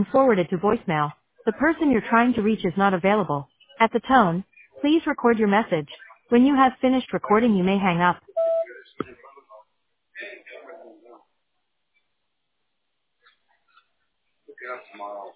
been forwarded to voicemail. The person you're trying to reach is not available. At the tone, please record your message. When you have finished recording, you may hang up. Pick it up tomorrow.